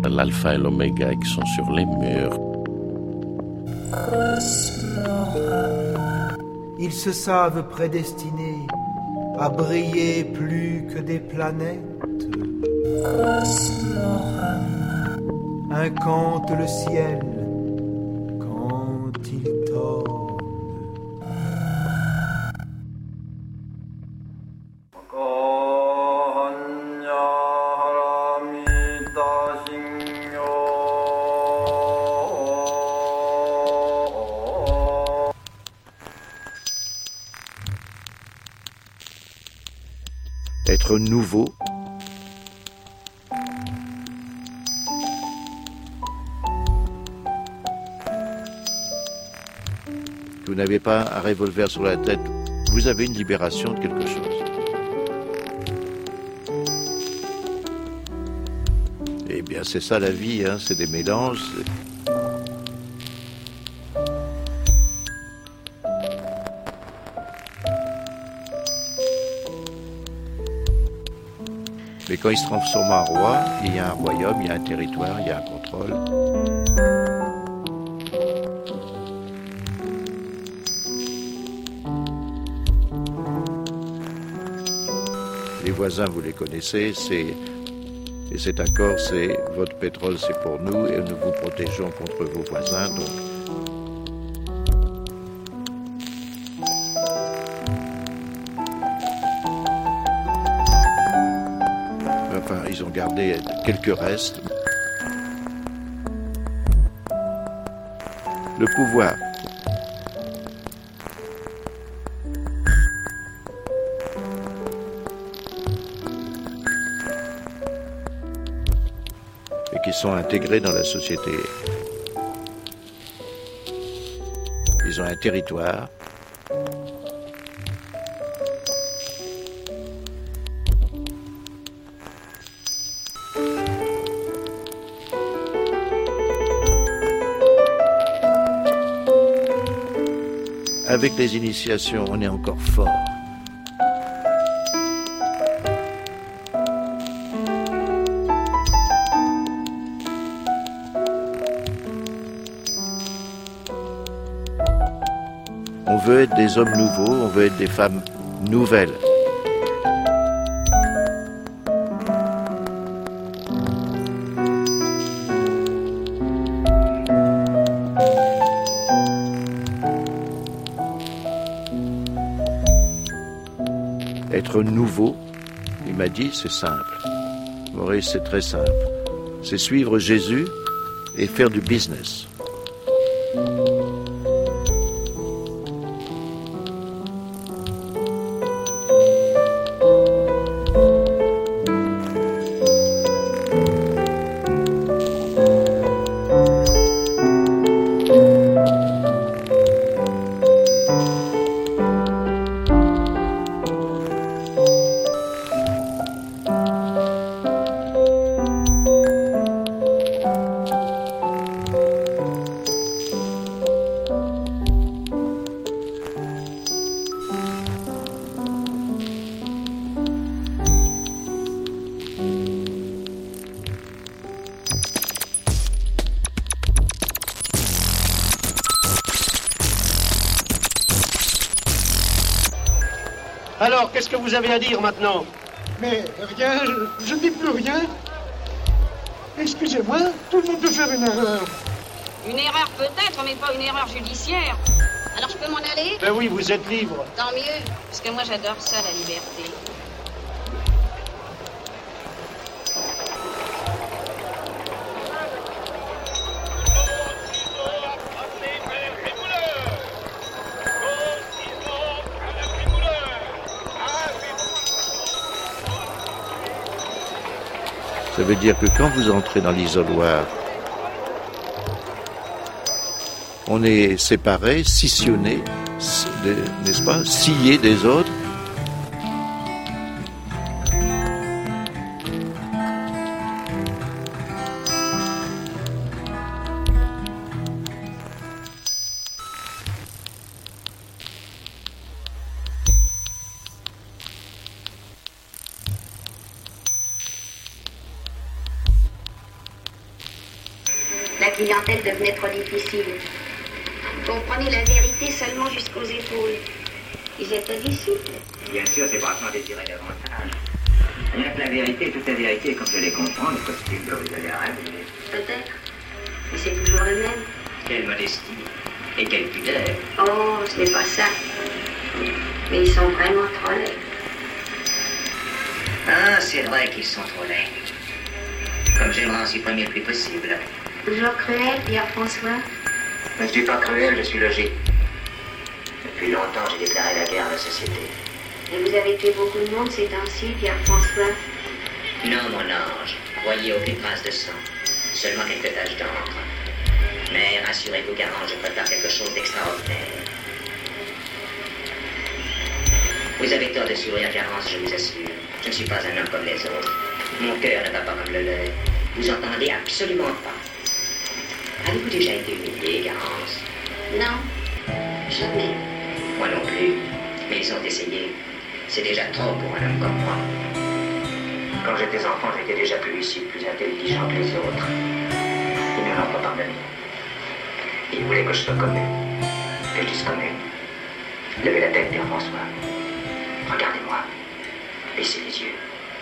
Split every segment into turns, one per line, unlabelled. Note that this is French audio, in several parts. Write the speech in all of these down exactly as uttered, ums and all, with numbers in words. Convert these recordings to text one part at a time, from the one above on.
l'alpha et l'oméga qui sont sur les murs.
Ils se savent prédestinés à briller plus que des planètes. Incante le ciel quand il tombe.
Être nouveau, vous n'avez pas un revolver sur la tête, vous avez une libération de quelque chose. Eh bien, c'est ça la vie, hein, c'est des mélanges. Mais quand il se transforme en roi, il y a un royaume, il y a un territoire, il y a un contrôle. Les voisins, vous les connaissez, c'est, et cet accord, c'est votre pétrole, c'est pour nous, et nous vous protégeons contre vos voisins. Donc, enfin, ils ont gardé quelques restes. Le pouvoir. Et qui sont intégrés dans la société. Ils ont un territoire. Avec les initiations, on est encore fort. On veut être des hommes nouveaux, on veut être des femmes nouvelles. Être nouveau, il m'a dit, c'est simple. Maurice, c'est très simple. C'est suivre Jésus et faire du business.
Alors, qu'est-ce que vous avez à dire maintenant?
Mais rien, je, je ne dis plus rien. Excusez-moi, tout le monde peut faire une erreur.
Une erreur peut-être, mais pas une erreur judiciaire. Alors je peux m'en aller?
Ben oui, vous êtes libre.
Tant mieux, parce que moi j'adore ça, la liberté.
Ça veut dire que quand vous entrez dans l'isoloir, on est séparés, scissionnés, n'est-ce pas, sciés des autres.
clientèle devenait trop difficile. Comprenez la vérité seulement jusqu'aux épaules. Ils étaient disciples.
Bien sûr, c'est pas sans désirer davantage. Rien que la vérité, toute la vérité, comme je les comprends, le costume doit vous aller à rêver.
Peut-être. Mais c'est toujours le même.
Quelle modestie et quelle pudeur.
Oh, ce n'est pas ça. Mais ils sont vraiment trop laids.
Ah, c'est vrai qu'ils sont trop laids. Comme j'aimerais en supprimer le plus possible.
Toujours cruel, Pierre-François.
Je ne suis pas cruel, je suis logique. Depuis longtemps, j'ai déclaré la guerre à la société.
Et vous avez tué beaucoup de monde ces temps-ci, Pierre-François?
Non, mon ange. Voyez aucune trace de sang. Seulement quelques taches d'encre. Mais rassurez-vous, Garance, je prépare quelque chose d'extraordinaire. Vous avez tort de sourire, Garance, je vous assure. Je ne suis pas un homme comme les autres. Mon cœur ne bat pas comme le leur. Vous entendez absolument pas. Avez-vous déjà été humilié, Garance?
Non, jamais.
Moi non plus. Mais ils ont essayé. C'est déjà trop pour un homme comme moi. Quand j'étais enfant, j'étais déjà plus lucide, plus intelligent que les autres. Ils ne l'ont pas pardonné. Ils voulaient que je sois comme eux. Que je dise comme eux. Levez la tête, Pierre-François. Regardez-moi. Baissez les yeux.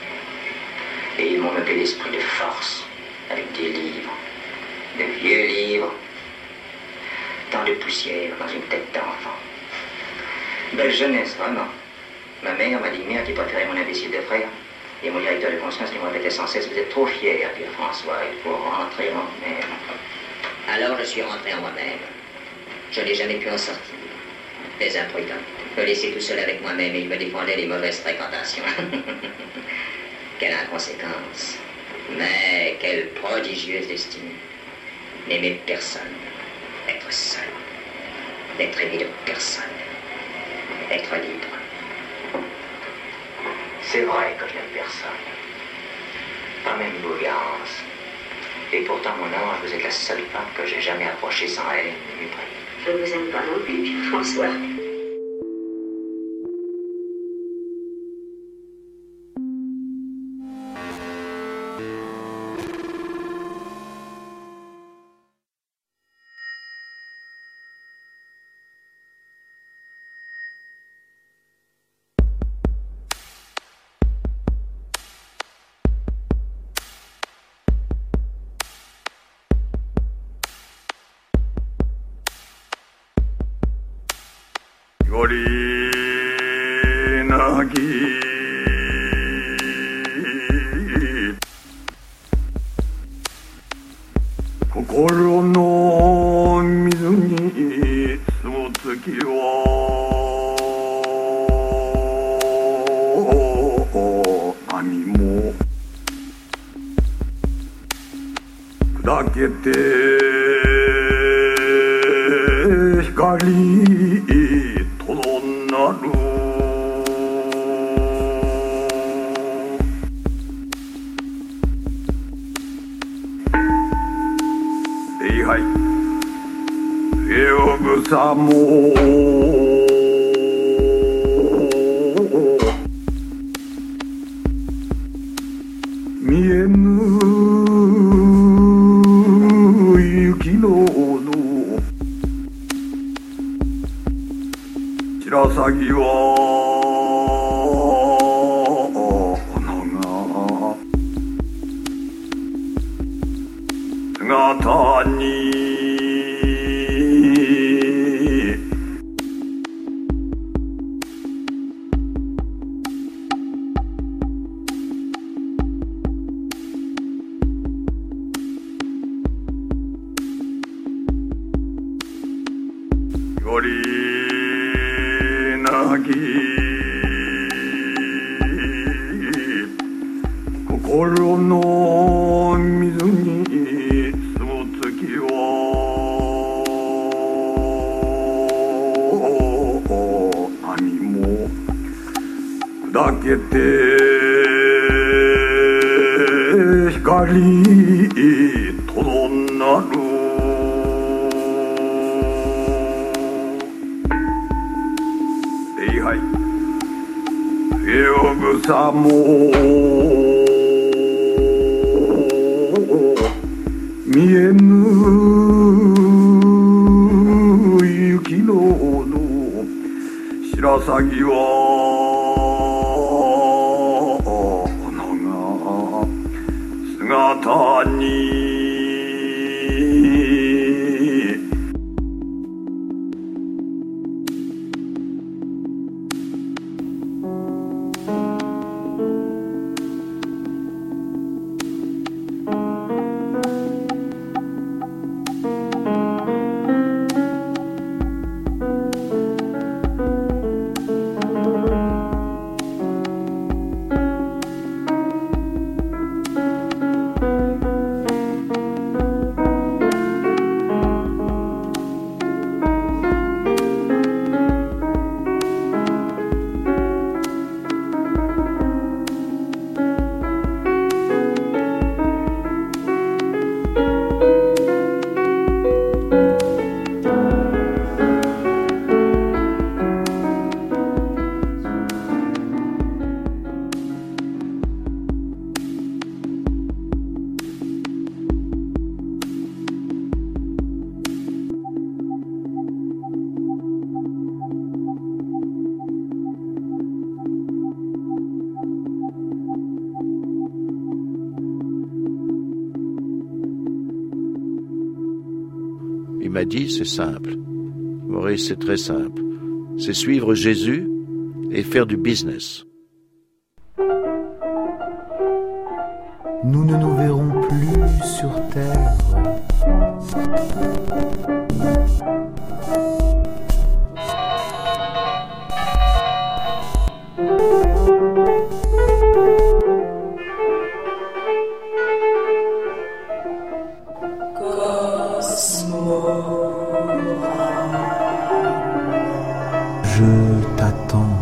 Et ils m'ont mené l'esprit de force, avec des livres, de vieux livres, tant de poussière dans une tête d'enfant. Belle jeunesse, vraiment. Ma mère m'a dit, mère, qui préférait mon imbécile de frère. Et mon directeur de conscience qui me répétait sans cesse, vous êtes trop fier, Pierre-François, il faut rentrer en vous-même. Alors je suis rentré en moi-même. Je n'ai jamais pu en sortir. Les imprudents me laissaient tout seul avec moi-même et ils me défendaient les mauvaises fréquentations. Quelle inconséquence. Mais quelle prodigieuse destinée. N'aimer personne. Être seul. N'être aimé de personne. Être libre. C'est vrai que je n'aime personne. Pas même vous, Garance. Et pourtant, mon ange, vous êtes la seule femme que j'ai jamais approchée sans haine ni mépris.
Je ne vous aime pas non plus, Pierre-François.
見えぬさぎは花が姿に
Il m'a dit, c'est simple. Maurice, c'est très simple. C'est suivre Jésus et faire du business.
Nous ne nous verrons plus sur terre. Je t'attends.